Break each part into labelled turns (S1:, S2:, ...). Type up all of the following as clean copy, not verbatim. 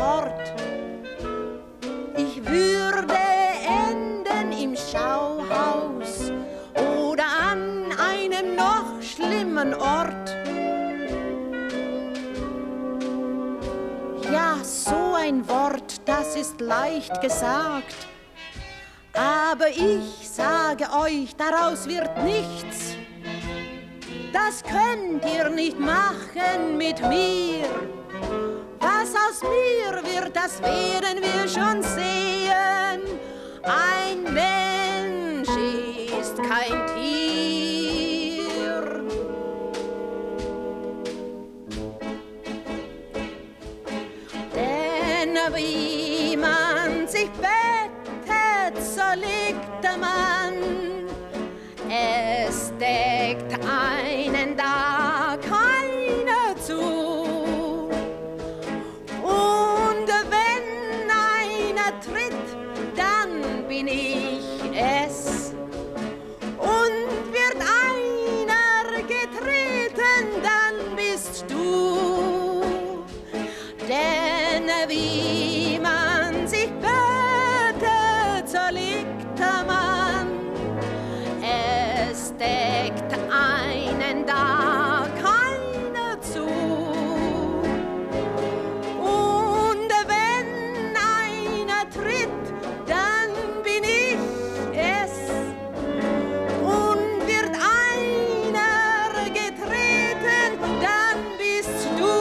S1: fort. Ich würde enden im Schauhaus oder an einem noch schlimmen Ort. Ja, so ein Wort, das ist leicht gesagt. Aber ich sage euch, daraus wird nichts. Das könnt ihr nicht machen mit mir. Was aus mir wird, das werden wir schon sehen. Ein Mensch ist kein Tier. Denn wie man sich bettet, so liegt der Mann. Es deckt einen da keiner zu. Und wenn einer tritt, dann bin ich es. Und wird einer getreten, dann bist du. Denn wie man sich bettet, so liegt der Mann. Es deckt einen da keiner zu. Und wenn einer tritt, dann bin ich es. Und wird einer getreten, dann bist du.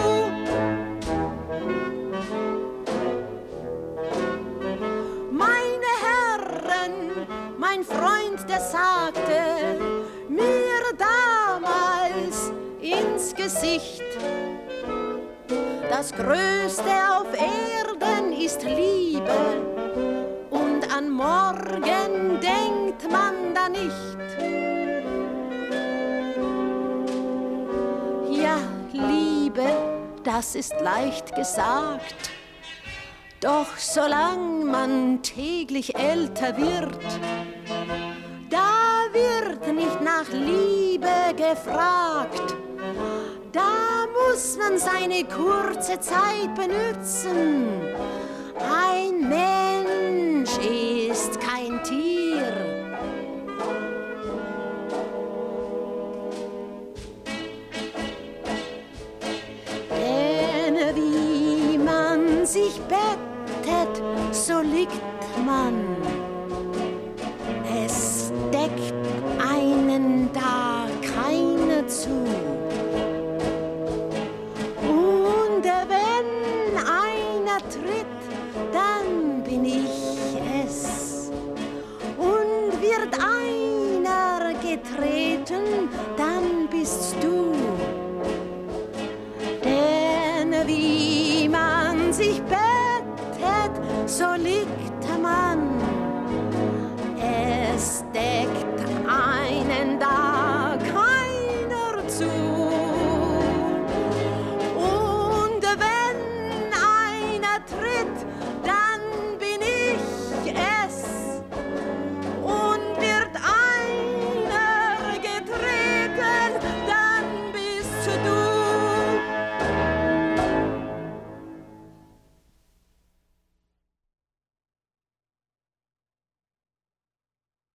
S1: Meine Herren, mein Freund, der sagte mir damals ins Gesicht, das Größte auf Erden ist Liebe und an morgen denkt man da nicht. Ja, Liebe, das ist leicht gesagt. Doch solang man täglich älter wird, da wird nicht nach Liebe gefragt. Da muss man seine kurze Zeit benützen. Ein Mensch ist kein Tier. Denn wie man sich bettet, so liegt man. Es deckt einen da keiner zu. Und wenn einer tritt, dann bin ich es. Und wird einer getreten, dann bist du. Denn wie man sich bettet, so liegt man. Es deckt